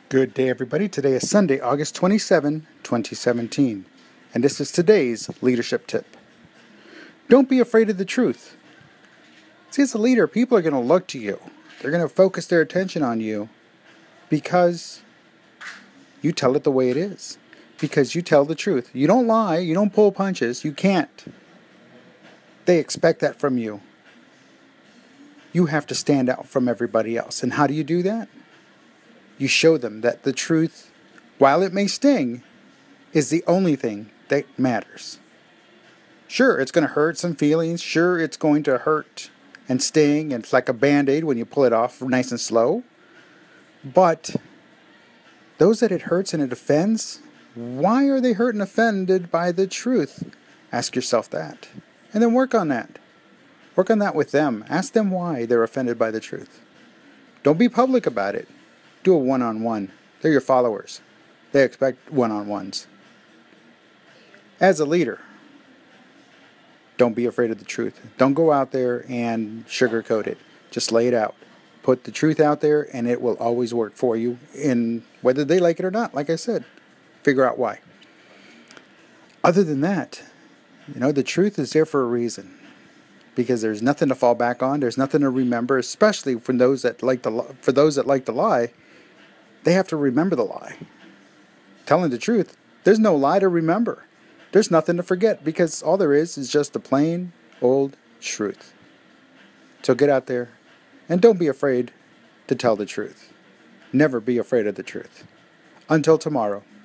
Good day, everybody. Today is Sunday, August 27, 2017, and this is today's leadership tip. Don't be afraid of the truth. See, as a leader, people are going to look to you. They're going to focus their attention on you because you tell it the way it is, because you tell the truth. You don't lie, you don't pull punches, you can't. They expect that from you. You have to stand out from everybody else. And how do you do that? You show them that the truth, while it may sting, is the only thing that matters. Sure, it's going to hurt some feelings. Sure, it's going to hurt and sting, and it's like a Band-Aid when you pull it off nice and slow. But those that it hurts and it offends, why are they hurt and offended by the truth? Ask yourself that. And then work on that. Work on that with them. Ask them why they're offended by the truth. Don't be public about it. Do a one-on-one. They're your followers. They expect one-on-ones. As a leader, don't be afraid of the truth. Don't go out there and sugarcoat it. Just lay it out. Put the truth out there and it will always work for you, in whether they like it or not. Like I said, figure out why. Other than that, the truth is there for a reason. Because there's nothing to fall back on. There's nothing to remember, especially for those that like to lie. They have to remember the lie. Telling the truth, there's no lie to remember. There's nothing to forget because all there is just the plain old truth. So get out there and don't be afraid to tell the truth. Never be afraid of the truth. Until tomorrow.